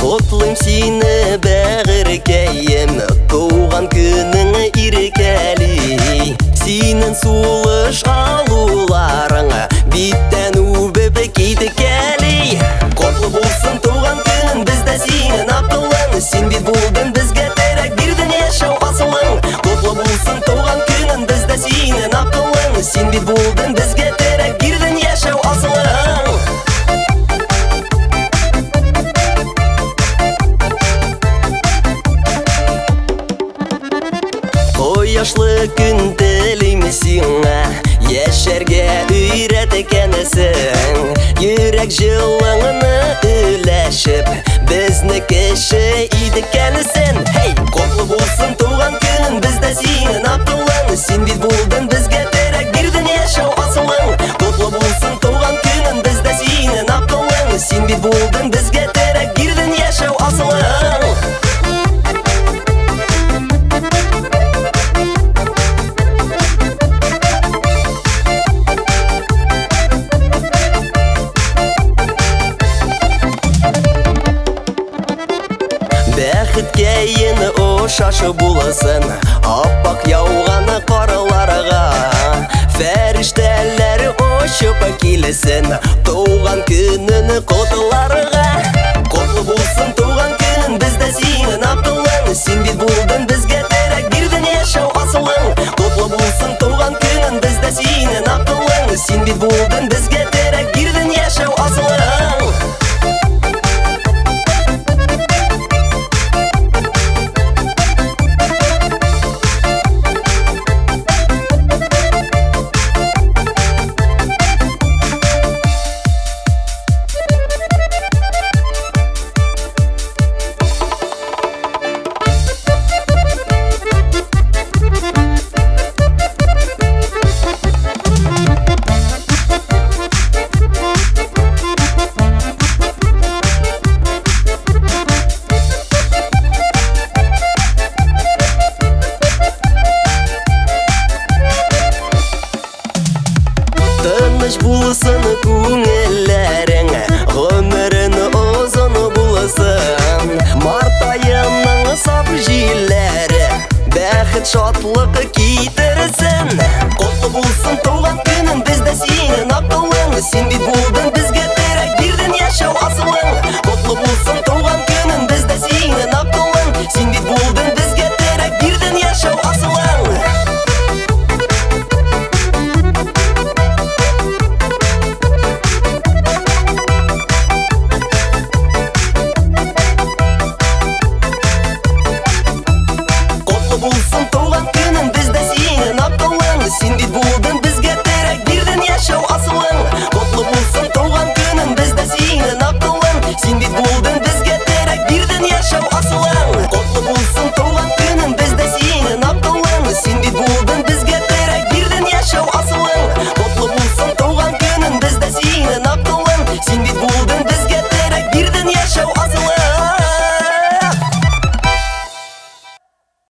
Құтлым сені бәғіркейім, туған күнің ирекәли. Сенің сулыш алуларыңа биттен убіп кейді кәли. Құтлы болсын туған күнің, бізді сенің ақылың. Сен бет болдың бізге тәрек бердің ешау асылың. Құтлы болсын туған күнің, бізді сенің ақылың. Сен бет болдың бізге тәрек бердің ешау асылың. Қояшлы күн тілеймісің, ешерге үйрет екенісің. Жүрек жылыңыны үләшіп, бізні кеші идікенісін. Құтлы болсын туған күн, бізді сенің ақылың. Сен бет болдың бізге тәрек бердің ешау асылың. Құтлы болсын туған күнің, бізді сенің ақылың. Сен бет болдың бізге тәрек бердің ешау асылың. Бәхіт кейіні ұшашы боласын, аппақ яуғаны қарыларға. Фәриштәлері ұшып келесін, туған күніні құтыларға. Құтлы болсын туған күнің, бізді сенің ақылың. Сен бет болдың бізге тәрек бердің ешау асылың. Құтлы болсын туған күнің, бізді сенің ақылың. Сен бет болдың бізге тәрек бердің ешау асылың. Тыныш болсын көңіллерің, ғұмырың ұзын болсын. Март айының сап желері, бәхіт шатлық кетірсін. Құтлы болсын туған күнің, бізді сенің ақылың. Сен бет болдың бізге тәрек бердің ешау асылың. Құтлы болсын туған